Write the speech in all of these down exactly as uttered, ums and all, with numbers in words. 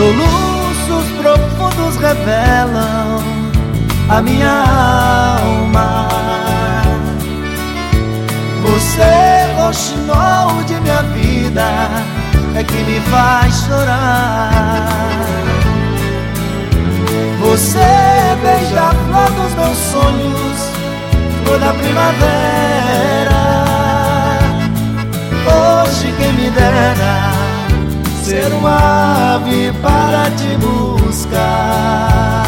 Soluços profundos revelam a minha alma. Você, roxinol de minha vida, é que me faz chorar. Você, beija-flor dos meus sonhos, flor da primavera. Hoje quem me dera ser uma ave para te buscar.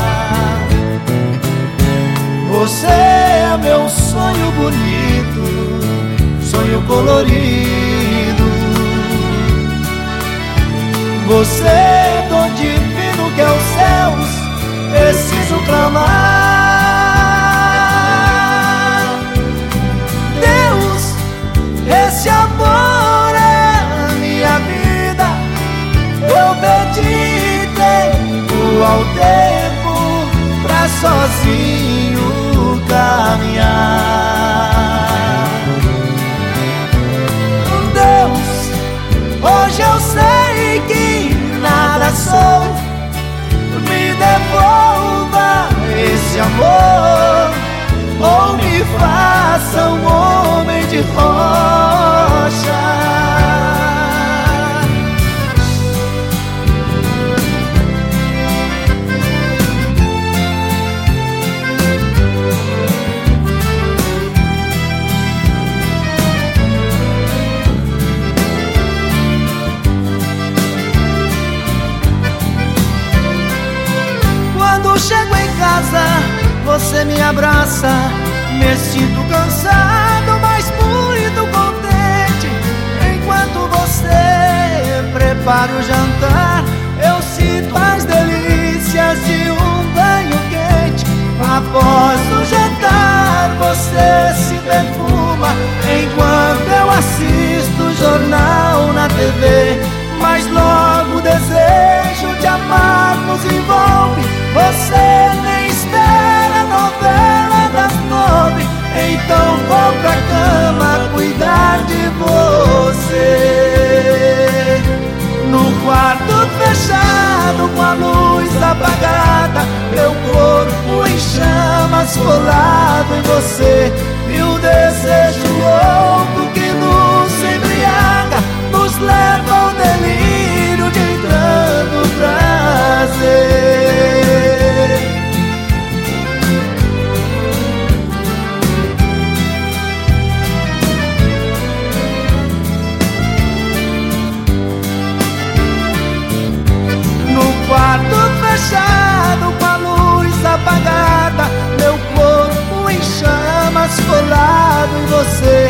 Você é meu sonho bonito, sonho colorido. Você é dom divino que aos céus preciso clamar. Deus, esse amor é a minha vida. Eu pedi tempo ao tempo pra sozinho caminhar. Deus, hoje eu sei que nada sou. Me devolva esse amor, ou me faça um homem de rocha. Quando chego em casa, você me abraça. Me sinto cansado, mas muito contente. Enquanto você prepara o jantar, eu sinto as delícias de um banho quente. Após o jantar, você se perfuma, enquanto eu assisto o jornal na T V. Mas logo o desejo de amar nos envolve. Você nem espera a novela das nove, então vou pra cama cuidar de você. No quarto fechado, com a luz apagada, meu corpo em chamas colado em você. E o desejo louco que nos embriaga nos leva ao delírio de tanto prazer. No quarto fechado, com a luz apagada, meu corpo em chamas colado em você.